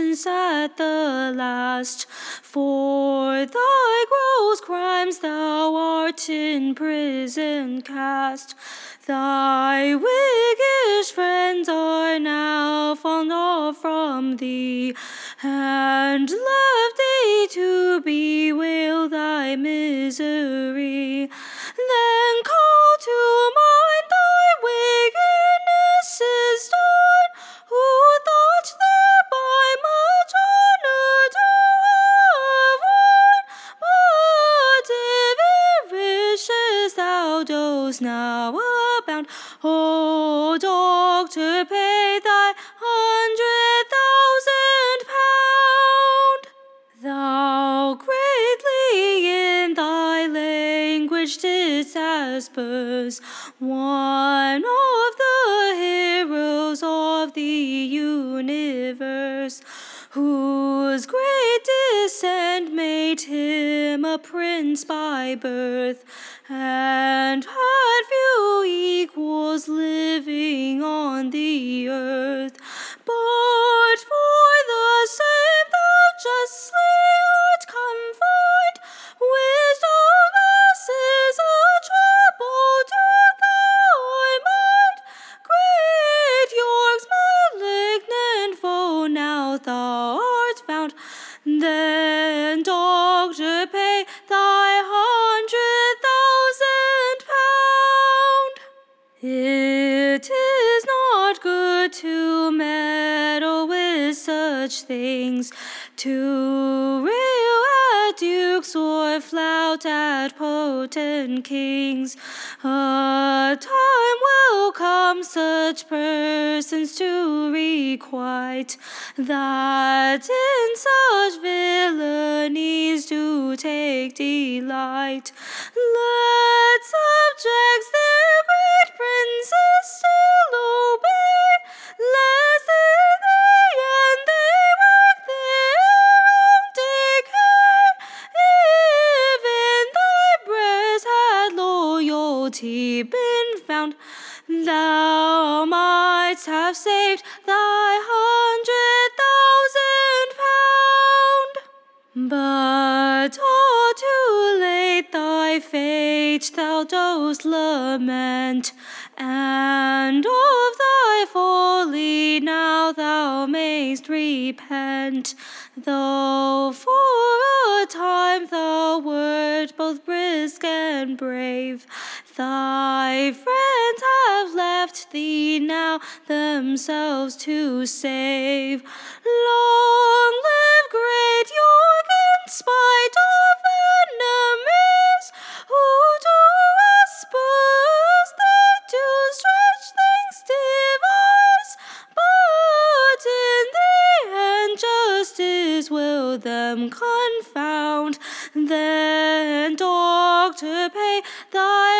vengeance at the last. For thy gross crimes thou art in prison cast. Thy whiggish friends are now fallen off from thee, and left thee to bewail thy misery. Then call to mind thy wickednesses done, who thought thereby much honor to have won. But if in riches thou dost now abound, O doctor, pay thy 100,000 pound. Thou greatly in thy language didst asperse one of the heroes of the universe, whose great descent made him a prince by birth, and had few equals living on the earth. But for the same thou justly art confined, which doubtless is a trouble to thy mind. Great York's malignant foe, now thou art found. Then, doctor, pay thy 100,000 pound. It is not good to meddle with such things, to rail at dukes or flout at potent kings. A time will come such persons to requite, that in such villainies do take delight. Let subjects their great princes still obey, lest in the end they work their own decay. If in thy breast had loyalty been found, thou mightst have saved thy 100,000 pound. But all too late thy fate thou dost lament, and of thy folly now thou mayst repent. Though for a time thou wert both brisk and brave, thy friends have left thee now themselves to save. Long live great York, in spite of enemies, who to us spurs they do strange things devise. But in the end justice will them confound. Then, doctor, pay thy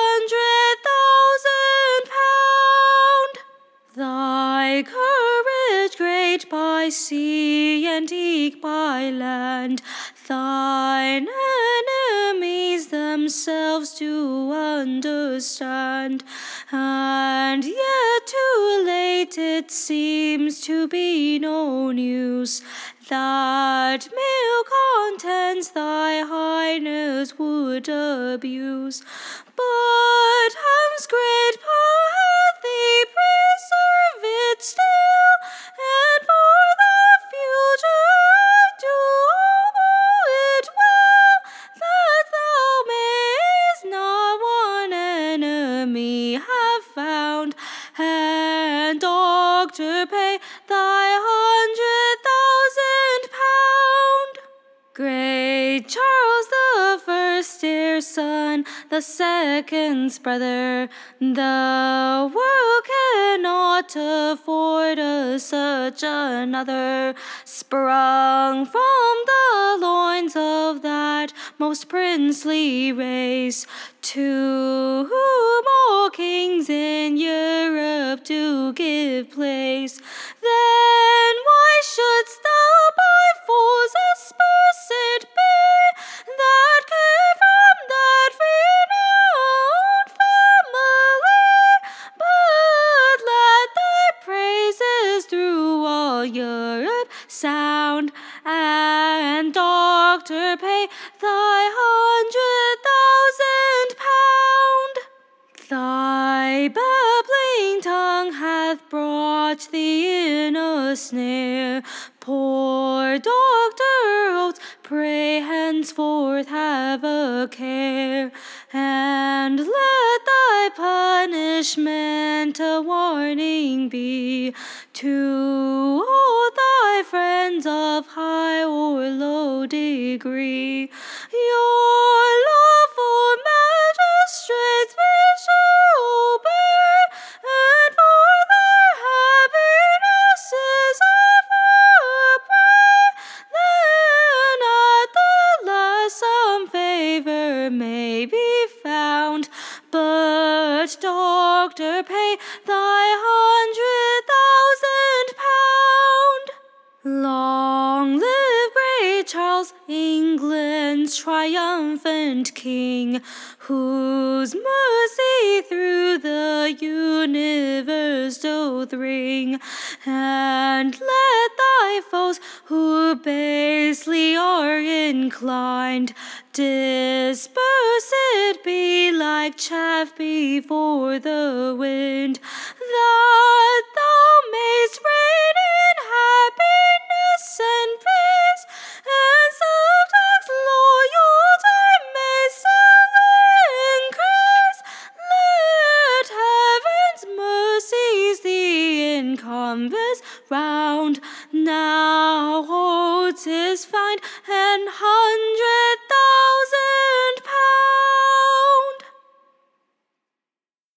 100,000 pound. Thy courage great by sea and eke by land, thine enemies themselves do understand. And yet too late it seems to be no news, that male contents thy highness would abuse. But heaven's great power hath thee preserve it still, and for the future I do hope it will, that thou mayst not one enemy have found. And doctor, pay thy 100,000 pound. Great Charles the First, dear son, the second's brother, the world cannot afford us such another, sprung from the loins of that most princely race, to whom all kings in Europe do give place. Then why shouldst thou by fools aspersed be, that came from that renowned family? But let thy praises through all Europe sound. hath brought thee in a snare. Poor Dr. Oates, pray henceforth have a care, and let thy punishment a warning be to all thy friends of high or low degree. Your lawful magistrates be sober, and for their happinesses offer pray. Then at the last some favor may be found. But, Doctor, pay thy 100,000 pound. Long live great Charles, England's triumphant king, whose mercy through the universe doth ring. And let thy foes, who basely are inclined, dispersed be like chaff before the wind, that thou mayst reign in happiness and peace, and subjects' loyalty may still increase. Let heaven's mercies thee encompass round now.